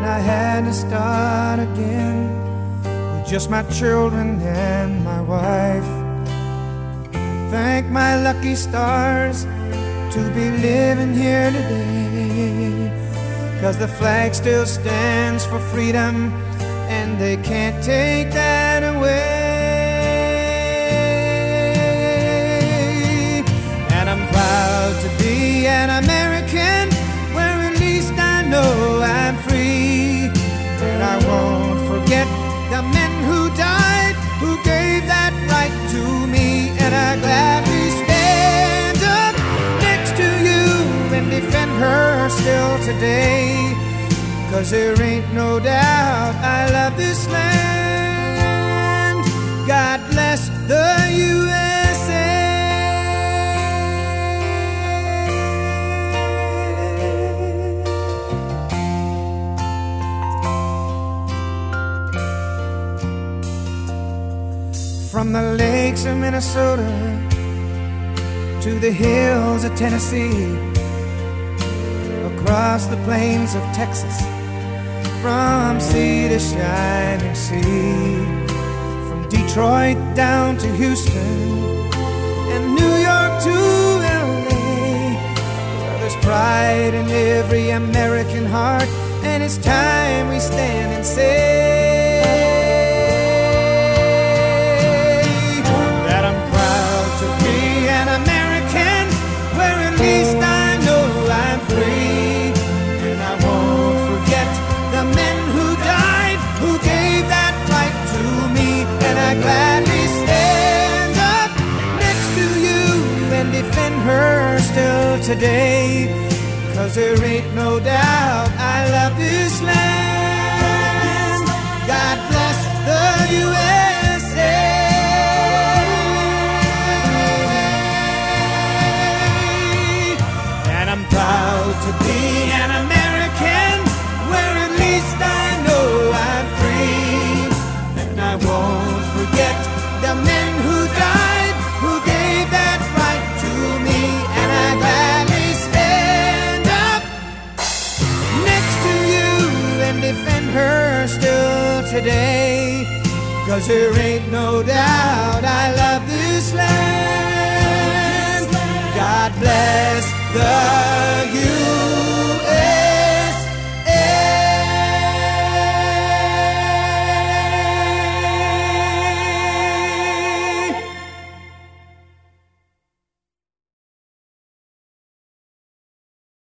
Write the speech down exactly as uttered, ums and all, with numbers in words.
I had to start again with just my children and my wife. Thank my lucky stars to be living here today, 'cause the flag still stands for freedom and they can't take that away. And I'm proud to be an American, where at least I know I'm free. And I won't forget the men who died, who gave that right to me. And I gladly stand up next to you and defend her still today, 'cause there ain't no doubt I love this land. God bless the U S A. From the lakes of Minnesota to the hills of Tennessee, across the plains of Texas, from sea to shining sea, from Detroit down to Houston and New York to L A, well, there's pride in every American heart, and it's time we stand and say that I'm proud to be an American, where at least I know I'm free. And I won't forget the men who died, who gave that right to me. And I gladly stand up next to you and defend her still today, 'cause there ain't no doubt I love this land. God bless the U S A. And I'm proud to be an American, where at least I know I'm free. And I won't forget the men who died, who gave that right to me. And I gladly stand up next to you and defend her still today, 'cause there ain't no doubt I love this land. God bless the